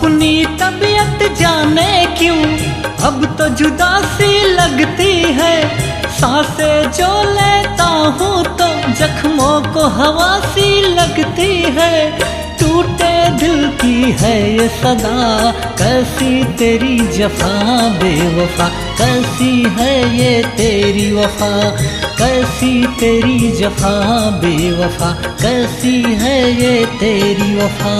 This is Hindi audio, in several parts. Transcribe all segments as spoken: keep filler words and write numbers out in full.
अपनी तबीयत जाने क्यों अब तो जुदा सी लगती है। सांसें जो लेता हूँ तो जख्मों को हवा सी लगती है। टूटे दिल की है ये सदा, कैसी तेरी जफा बेवफा, कैसी है ये तेरी वफा, कैसी तेरी जफा बेवफा, कैसी है ये तेरी वफा।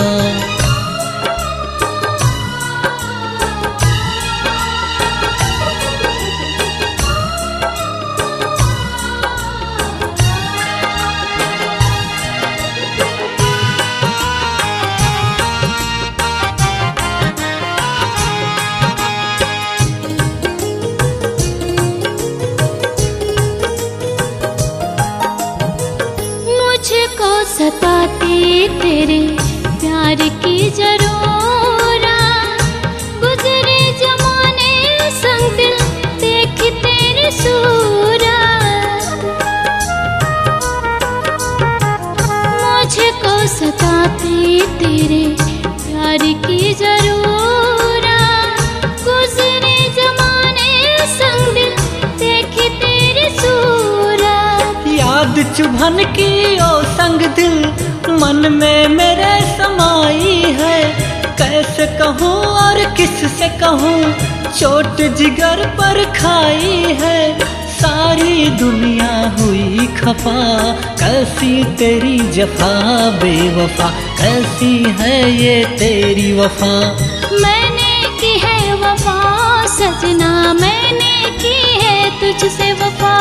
सताती तेरे प्यार की जरूरत, गुजरे जमाने संग दिल देख तेरी सूरत। मुझको सताती तेरे प्यार की जरूरत, गुजरे जमाने संग दिल देख तेरी सूरत। याद चुभन की ओ संग दिल मन में मेरे समाई है। कैसे कहूँ और किससे कहूँ चोट जिगर पर खाई है। सारी दुनिया हुई खफा, कैसी तेरी जफा बेवफा, कैसी है ये तेरी वफा। मैंने की है वफा सजना, मैंने की है तुझसे वफा।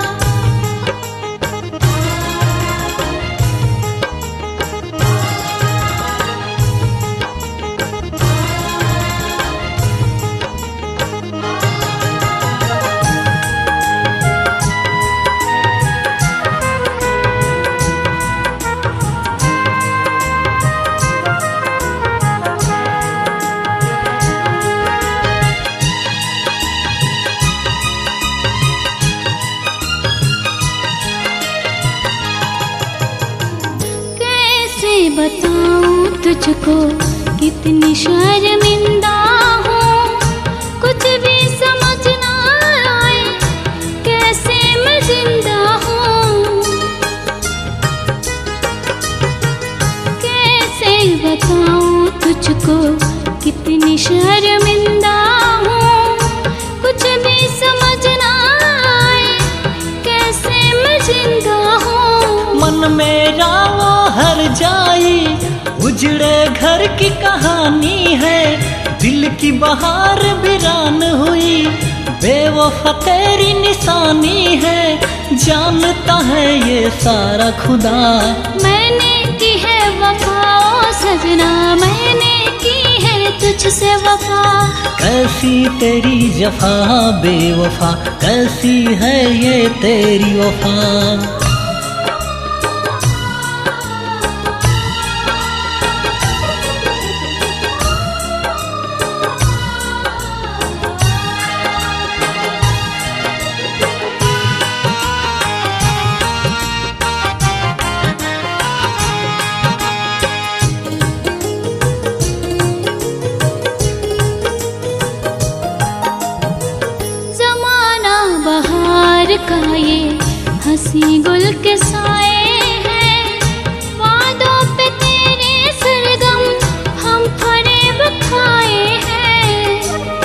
बताऊं तुझको कितनी शर्मिंदा हूँ, कुछ भी समझ ना आए कैसे मैं जिंदा हूँ। कैसे बताऊं तुझको कितनी शर्मिंदा हूँ, कुछ भी समझ ना आए कैसे मैं जिंदा हूँ। मन मेरा वो हर जाई उजड़े घर की कहानी है। दिल की बहार वीरान हुई बेवफा तेरी निशानी है। जानता है ये सारा खुदा, मैंने की है वफा ओ सजना, मैंने की है तुझसे वफा। कैसी तेरी जफा बेवफा, कैसी है ये तेरी वफा। का ये हंसी गुल के साए हैं, वादों पे तेरे सरगम हम फरेब खाए हैं।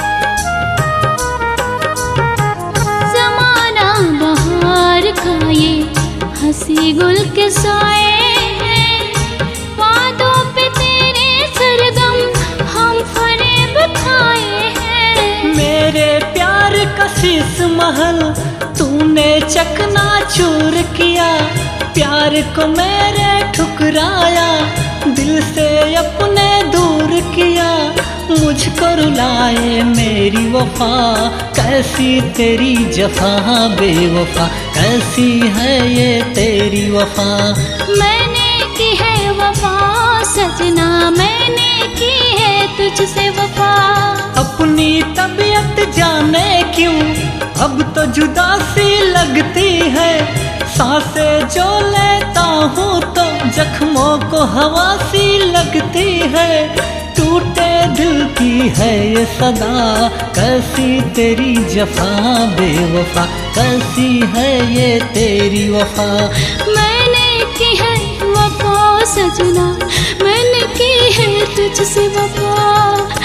जमाना बहार का ये हंसी गुल के साए हैं, वादों पे तेरे सरगम हम फरेब खाए हैं। मेरे प्यार का शीश महल तूने चकना चूर किया, प्यार को मेरे ठुकराया, दिल से अपने दूर किया। मुझको रुलाए मेरी वफा, कैसी तेरी जफा बेवफा, कैसी है ये तेरी वफा। मैंने की है वफा सजना, मैंने की है तुझसे वफा। अपनी तबीयत जाने क्यों अब तो जुदा सी लगती है। सांसें जो लेता हूँ तो जख्मों को हवा सी लगती है। टूटे दिल है ये सदा, कैसी तेरी जफा बेवफा, कैसी है ये तेरी वफा। मैंने की है वफा सजना, मैंने की है तुझसे वफा।